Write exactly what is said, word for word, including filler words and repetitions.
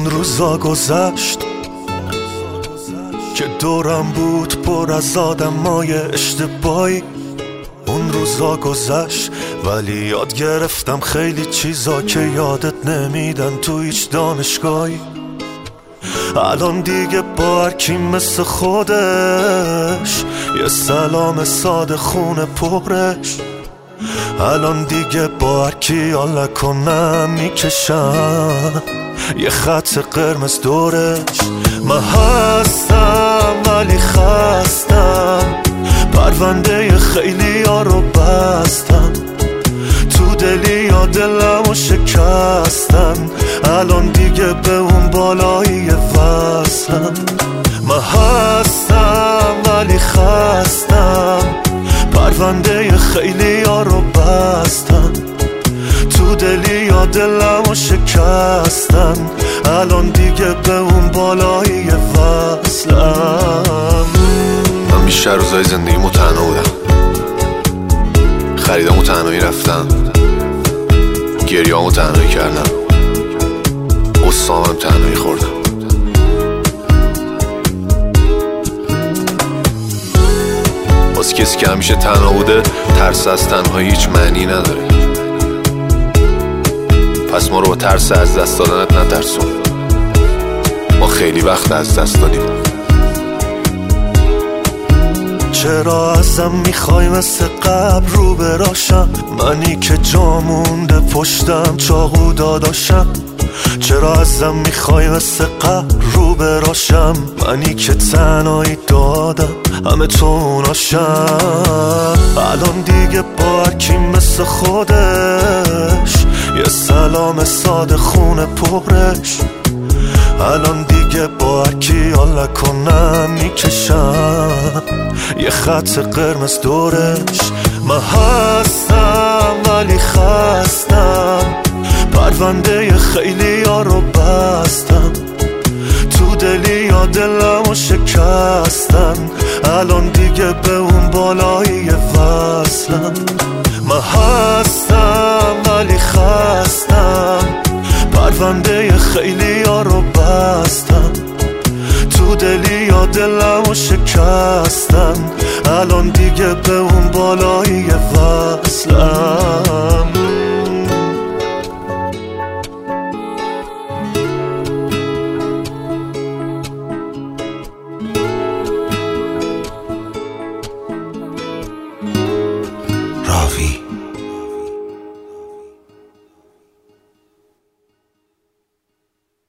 اون روزا گذشت که دورم بود پر از آدمای اشتباهی. اون روزا گذشت ولی یاد گرفتم خیلی چیزا که یادت نمیدن تو هیچ دانشگاهی. الان دیگه با هر کی مثل خودش یه سلام ساده خونه پرش. الان دیگه با هر کی حال کنم میکشم یه خط قرمز دورش. من هستم ولی خستم، پرونده خیلی ها رو بستم، تو دلی یا دلمو شکستم. الان دیگه به اون بالایی وصلم. من هستم ولی خستم، پرونده خیلی ها رو بستم، تو دلی یا دلمو شکستم. الان دیگه به اون بالایی وصلم. من بیشتر روزای زندگیمو تنها بودم، خریدامو تنهایی رفتم، گریه‌امو تنهایی کردم، قصه‌ام تنهایی خوردم. واسه کسی که همیشه تنها بوده ترس از تنهایی هیچ معنی نداره. پس ما رو با ترس از دست دادنت نترسون، ما خیلی وقت از دست دادیم. چرا ازم میخوای مثل قبل رو براشم؟ منی که جا مونده پشتم چاقو داداشم. چرا ازم میخوای مثل قبل رو براشم؟ منی که تنهایی دادم همه توناشم. الان دیگه با هر کی مثل خودش یه سلام ساده خونه پرش. الان دیگه با هر کی حال کنم میکشم یه خط قرمز دورش. من هستم ولی خستم، پرونده خیلی ها رو بستم، تو دلی یا دلمو شکستم. الان دیگه به اون بالایی وصلم. من هستم ولی خستم، پرونده خیلی ها رو بستم، تو دلی یا دلمو شکستم. الان دیگه به اون بالایی وصلم.